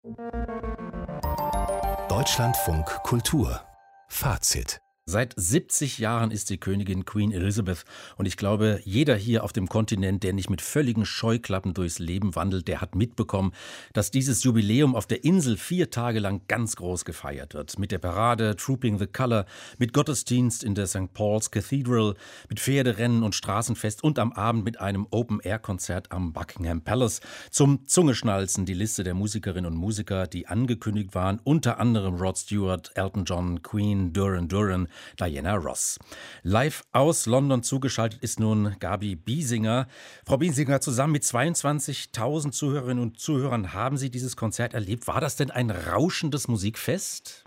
Deutschlandfunk Kultur Fazit. Seit 70 Jahren ist sie Königin Queen Elizabeth und ich glaube, jeder hier auf dem Kontinent, der nicht mit völligen Scheuklappen durchs Leben wandelt, der hat mitbekommen, dass dieses Jubiläum auf der Insel 4 Tage lang ganz groß gefeiert wird. Mit der Parade Trooping the Colour, mit Gottesdienst in der St. Paul's Cathedral, mit Pferderennen und Straßenfest und am Abend mit einem Open-Air-Konzert am Buckingham Palace. Zum Zungeschnalzen die Liste der Musikerinnen und Musiker, die angekündigt waren, unter anderem Rod Stewart, Elton John, Queen, Duran Duran, Diana Ross. Live aus London zugeschaltet ist nun Gabi Biesinger. Frau Biesinger, zusammen mit 22.000 Zuhörerinnen und Zuhörern haben Sie dieses Konzert erlebt. War das denn ein rauschendes Musikfest?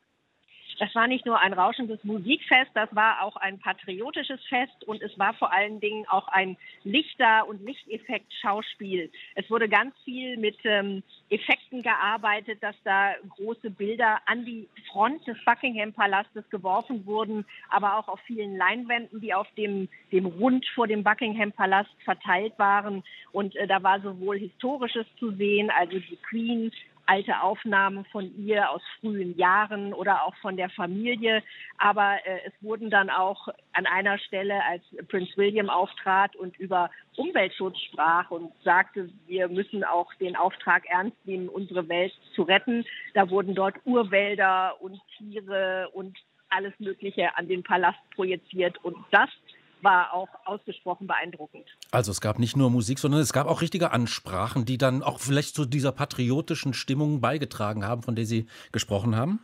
Das war nicht nur ein rauschendes Musikfest, das war auch ein patriotisches Fest und es war vor allen Dingen auch ein Lichter- und Lichteffekt-Schauspiel. Es wurde ganz viel mit Effekten gearbeitet, dass da große Bilder an die Front des Buckingham-Palastes geworfen wurden, aber auch auf vielen Leinwänden, die auf dem Rund vor dem Buckingham-Palast verteilt waren. Und da war sowohl Historisches zu sehen, also die Queen, alte Aufnahmen von ihr aus frühen Jahren oder auch von der Familie. Aber es wurden dann auch an einer Stelle, als Prinz William auftrat und über Umweltschutz sprach und sagte, wir müssen auch den Auftrag ernst nehmen, unsere Welt zu retten. Da wurden dort Urwälder und Tiere und alles Mögliche an den Palast projiziert. Und das war auch ausgesprochen beeindruckend. Also es gab nicht nur Musik, sondern es gab auch richtige Ansprachen, die dann auch vielleicht zu dieser patriotischen Stimmung beigetragen haben, von der Sie gesprochen haben?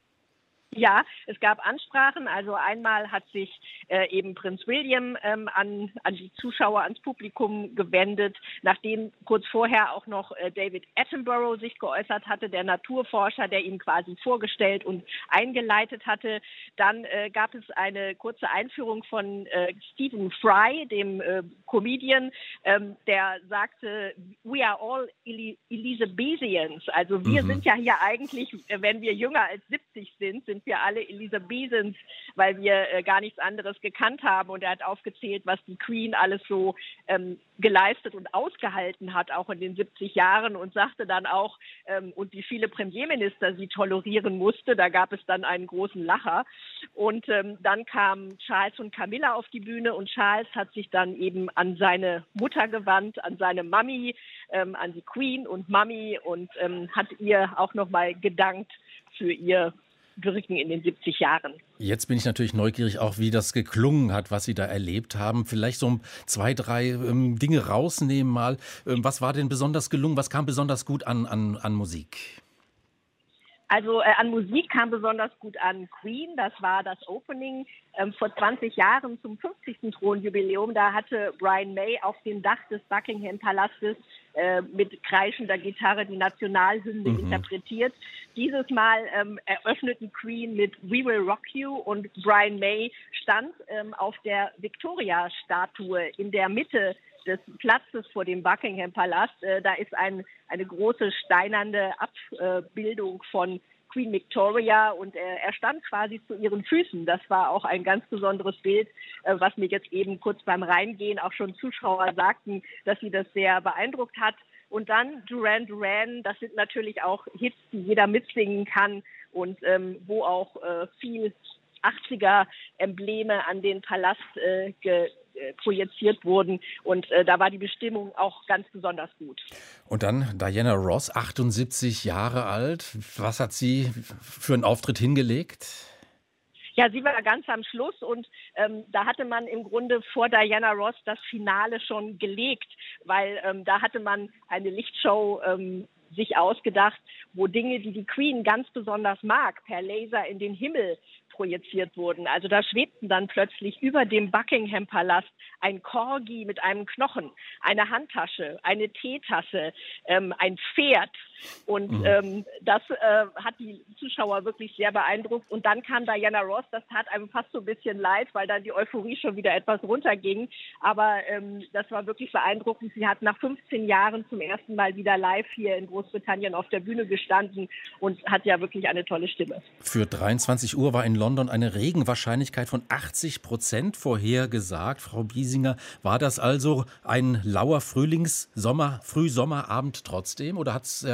Ja, es gab Ansprachen. Also einmal hat sich eben Prinz William an die Zuschauer, ans Publikum gewendet, nachdem kurz vorher auch noch David Attenborough sich geäußert hatte, der Naturforscher, der ihn quasi vorgestellt und eingeleitet hatte. Dann gab es eine kurze Einführung von Stephen Fry, dem Comedian, der sagte, we are all Elizabethans. Also wir sind ja hier eigentlich, wenn wir jünger als 70 sind wir alle Elizabethans, weil wir gar nichts anderes gekannt haben. Und er hat aufgezählt, was die Queen alles so geleistet und ausgehalten hat, auch in den 70 Jahren und sagte dann auch, und wie viele Premierminister sie tolerieren musste. Da gab es dann einen großen Lacher. Und dann kamen Charles und Camilla auf die Bühne und Charles hat sich dann eben an seine Mutter gewandt, an seine Mami, an die Queen und Mami und hat ihr auch nochmal gedankt für ihr Wirken in den 70 Jahren. Jetzt bin ich natürlich neugierig auch, wie das geklungen hat, was Sie da erlebt haben. Vielleicht so 2, 3 Dinge rausnehmen mal. Was war denn besonders gelungen? Was kam besonders gut an Musik? Also an Musik kam besonders gut an Queen. Das war das Opening vor 20 Jahren zum 50. Thronjubiläum. Da hatte Brian May auf dem Dach des Buckingham-Palastes mit kreischender Gitarre die Nationalhymne interpretiert. Dieses Mal eröffneten Queen mit We Will Rock You und Brian May stand auf der Victoria-Statue in der Mitte des Platzes vor dem Buckingham-Palast. Da ist eine große steinerne Abbildung von Queen Victoria und er stand quasi zu ihren Füßen. Das war auch ein ganz besonderes Bild, was mir jetzt eben kurz beim Reingehen auch schon Zuschauer sagten, dass sie das sehr beeindruckt hat. Und dann Duran Duran, das sind natürlich auch Hits, die jeder mitsingen kann und wo auch viel 80er-Embleme an den Palast projiziert wurden und da war die Bestimmung auch ganz besonders gut. Und dann Diana Ross, 78 Jahre alt. Was hat sie für einen Auftritt hingelegt? Ja, sie war ganz am Schluss und da hatte man im Grunde vor Diana Ross das Finale schon gelegt, weil da hatte man eine Lichtshow sich ausgedacht, wo Dinge, die die Queen ganz besonders mag, per Laser in den Himmel projiziert wurden. Also da schwebten dann plötzlich über dem Buckingham-Palast ein Corgi mit einem Knochen, eine Handtasche, eine Teetasse, ein Pferd. Und das hat die Zuschauer wirklich sehr beeindruckt. Und dann kam Diana Ross, das tat einem fast so ein bisschen leid, weil dann die Euphorie schon wieder etwas runterging. Aber das war wirklich beeindruckend. Sie hat nach 15 Jahren zum ersten Mal wieder live hier in Großbritannien auf der Bühne gestanden und hat ja wirklich eine tolle Stimme. Für 23 Uhr war in London eine Regenwahrscheinlichkeit von 80% vorhergesagt. Frau Biesinger, war das also ein lauer Frühsommerabend trotzdem oder hat es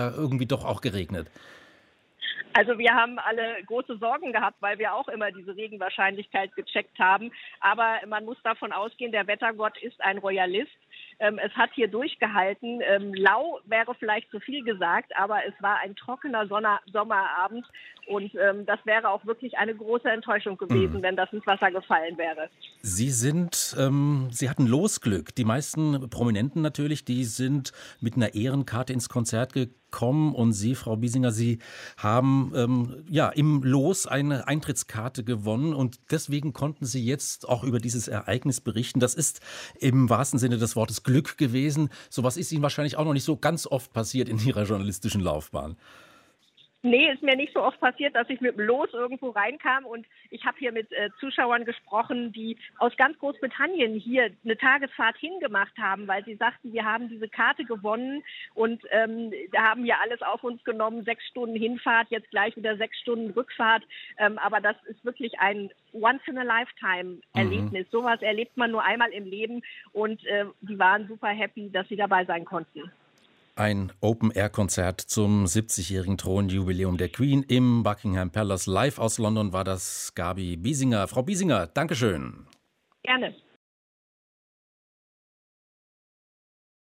ja irgendwie doch auch geregnet? Also wir haben alle große Sorgen gehabt, weil wir auch immer diese Regenwahrscheinlichkeit gecheckt haben. Aber man muss davon ausgehen, der Wettergott ist ein Royalist. Es hat hier durchgehalten. Lau wäre vielleicht zu viel gesagt, aber es war ein trockener Sommerabend. Und das wäre auch wirklich eine große Enttäuschung gewesen, wenn das ins Wasser gefallen wäre. Sie hatten Losglück. Die meisten Prominenten natürlich, die sind mit einer Ehrenkarte ins Konzert gekommen. Und Sie, Frau Biesinger, Sie haben im Los eine Eintrittskarte gewonnen. Und deswegen konnten Sie jetzt auch über dieses Ereignis berichten. Das ist im wahrsten Sinne des Wortes Glück gewesen. Sowas ist Ihnen wahrscheinlich auch noch nicht so ganz oft passiert in Ihrer journalistischen Laufbahn. Nee, ist mir nicht so oft passiert, dass ich mit dem Los irgendwo reinkam, und ich habe hier mit Zuschauern gesprochen, die aus ganz Großbritannien hier eine Tagesfahrt hingemacht haben, weil sie sagten, wir haben diese Karte gewonnen und da haben wir alles auf uns genommen, 6 Stunden Hinfahrt, jetzt gleich wieder 6 Stunden Rückfahrt, aber das ist wirklich ein Once-in-a-Lifetime-Erlebnis. Sowas erlebt man nur einmal im Leben, und die waren super happy, dass sie dabei sein konnten. Ein Open-Air-Konzert zum 70-jährigen Thronjubiläum der Queen im Buckingham Palace. Live aus London war das Gabi Biesinger. Frau Biesinger, Dankeschön. Gerne.